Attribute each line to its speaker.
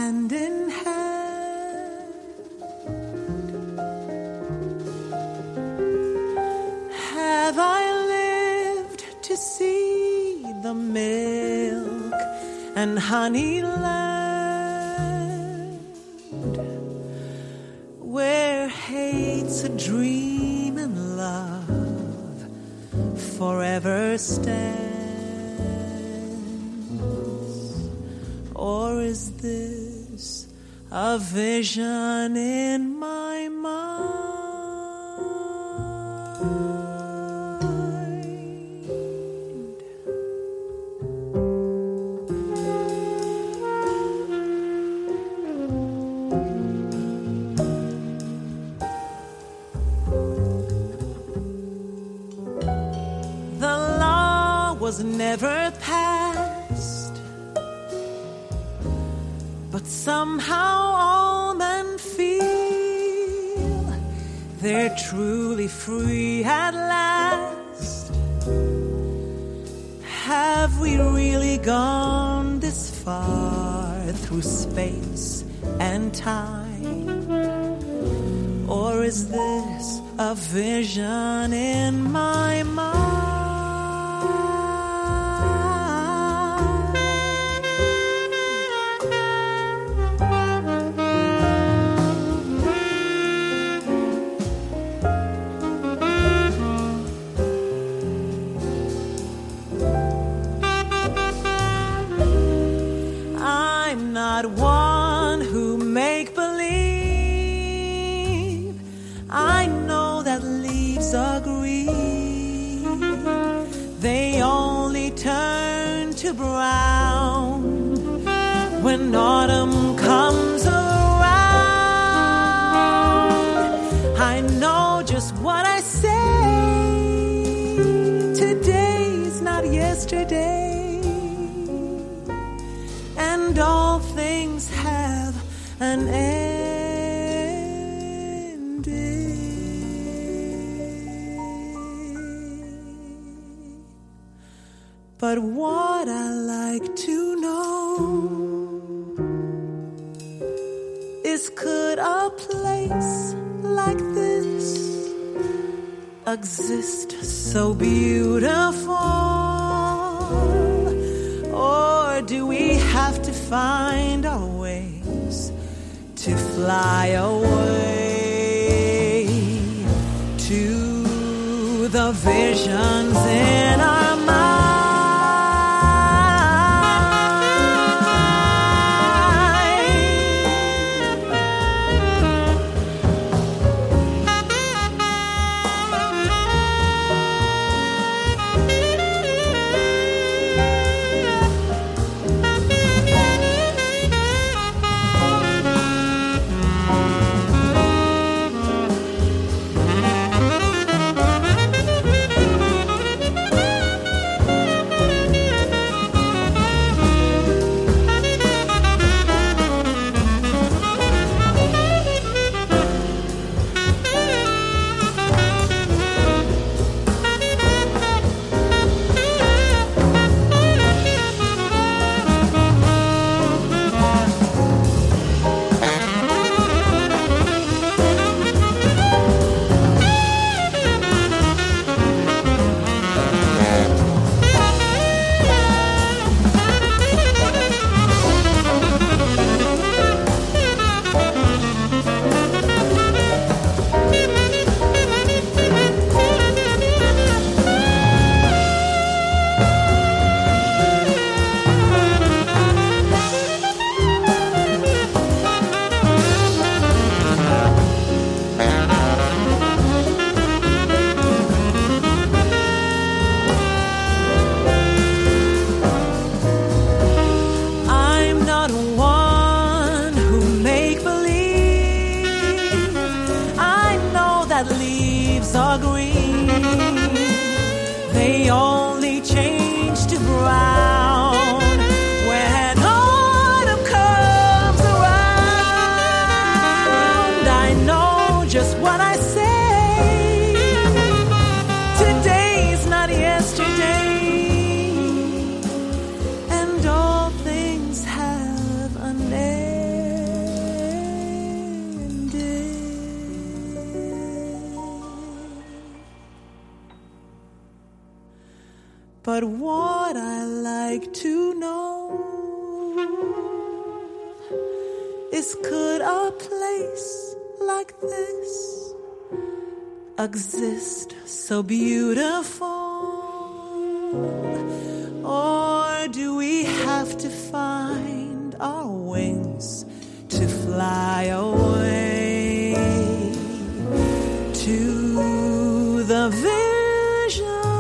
Speaker 1: hand in hand. Have I lived to see the milk and honey land, where hate's a dream and love forever stands? Or is this a vision in my mind? The law was never passed, but somehow all men feel they're truly free at last. Have we really gone this far through space and time? Or is this a vision in my mind? I'm not one who make believe. I know that leaves are green. They only turn to brown when autumn comes around. I know just what I say. Today's not yesterday, and all things have an ending. But what I like to know is, could a place like this exist so beautiful? Or do we have to find our ways to fly away to the visions in our minds? Are green, they only change to brown when autumn comes around. I know just what I say. Today's not yesterday, and all things have an end. But what I like to know is, could a place like this exist so beautiful? Or do we have to find our wings to fly away to the vision